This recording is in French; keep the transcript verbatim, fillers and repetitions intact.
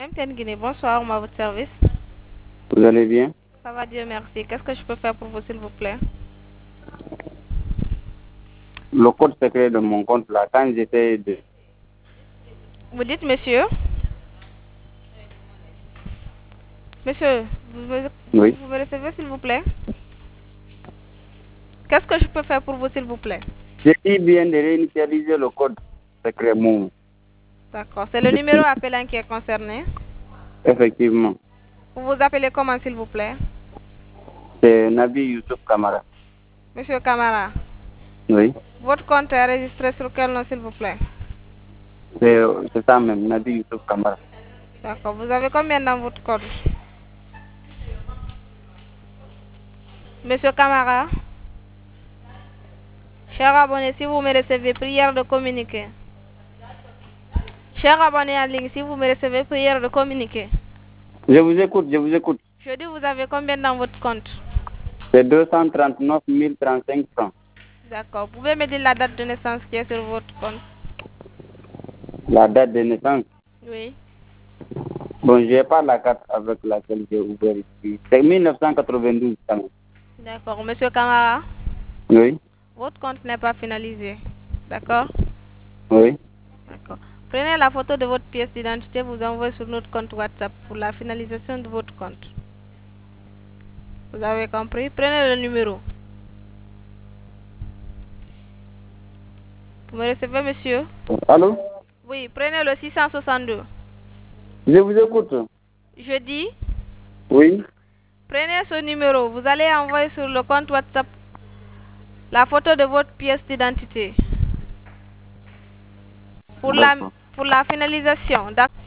M T N Guinée, bonsoir, on à votre service. Vous allez bien? Ça va, Dieu merci. Qu'est-ce que je peux faire pour vous, s'il vous plaît? Le code secret de mon compte, là, quand j'étais de... Vous dites, monsieur? Monsieur, vous me, Oui. vous me recevez, s'il vous plaît? Qu'est-ce que je peux faire pour vous, s'il vous plaît? J'ai dit bien de réinitialiser le code secret mon. D'accord. C'est le numéro appelant qui est concerné. Effectivement. Vous vous appelez comment, s'il vous plaît? C'est Nabi Youssouf Kamara. Monsieur Camara. Oui. Votre compte est enregistré sur quel nom, s'il vous plaît? C'est c'est ça même, Nabi Youssouf Kamara. D'accord. Vous avez combien dans votre code? Monsieur Camara? Cher abonné, si vous me recevez, prière de communiquer. Cher abonné en ligne, si vous me recevez, prière de communiquer. Je vous écoute, je vous écoute. Je dis, vous avez combien dans votre compte? C'est deux cent trente-neuf mille trente-cinq francs. D'accord. Vous pouvez me dire la date de naissance qui est sur votre compte? La date de naissance. Oui. Bon, je n'ai pas la carte avec laquelle j'ai ouvert ici. C'est mille neuf cent quatre-vingt-douze. quand même. D'accord. Monsieur Camara, Oui. votre compte n'est pas finalisé. D'accord? Oui. D'accord. Prenez la photo de votre pièce d'identité, vous envoyez sur notre compte WhatsApp pour la finalisation de votre compte. Vous avez compris? Prenez le numéro. Vous me recevez, monsieur? Allô? Oui, prenez le six cent soixante-deux. Je vous écoute. Je dis, Oui. prenez ce numéro. Vous allez envoyer sur le compte WhatsApp la photo de votre pièce d'identité. Pour la, D'accord. pour la finalisation. D'accord?